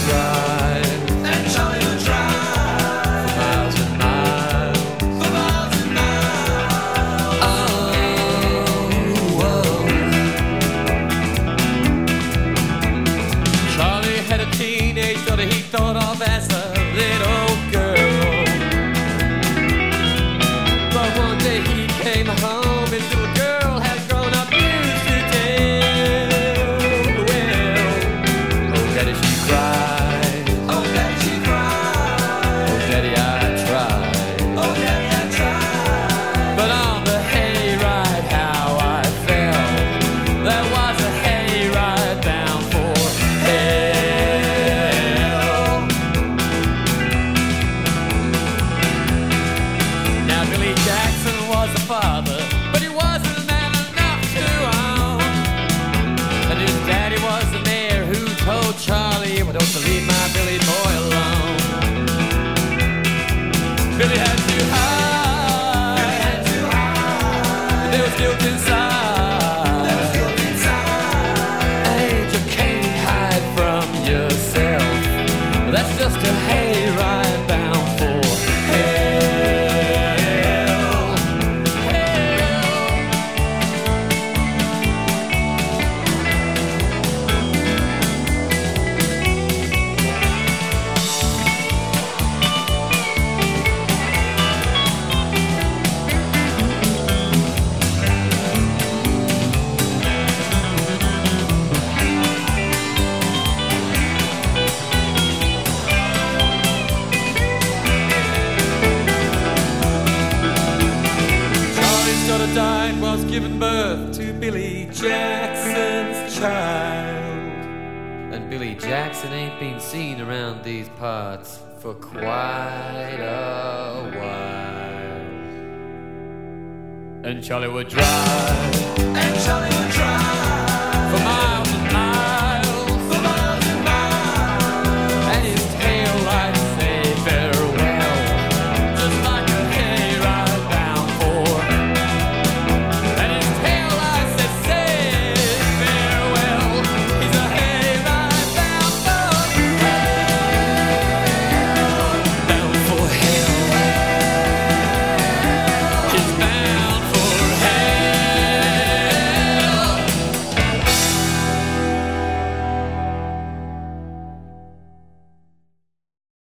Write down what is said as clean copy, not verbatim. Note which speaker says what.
Speaker 1: drive.
Speaker 2: And Charlie would drive.
Speaker 1: For miles and miles.
Speaker 2: For miles and miles.
Speaker 1: Oh, whoa. Charlie had a teenage daughter he thought of as a little girl. But one day he came home, his little girl had grown up used to tell. Well, oh daddy she cried,
Speaker 2: Oh, Daddy, she cried.
Speaker 1: oh daddy I tried.
Speaker 2: Oh, Daddy, I tried.
Speaker 1: But on the hayride how I felt, there was a hayride bound for hell. Now Billy Jackson was a father, but he wasn't man enough to own. And his daddy was the mayor who told Charlie, well, don't you leave my Billy boy alone. Billy had to hide,
Speaker 2: Had to hide.
Speaker 1: there was guilt inside.
Speaker 2: There was guilt inside.
Speaker 1: Hey, you can't hide from yourself. That's just a hayride bound for hell. Hell. Charlie's daughter died whilst giving birth to Billy Jackson's child. And Billy Jackson ain't been seen around these parts for quite a while. And Charlie would drive
Speaker 2: And Charlie would drive.
Speaker 1: for miles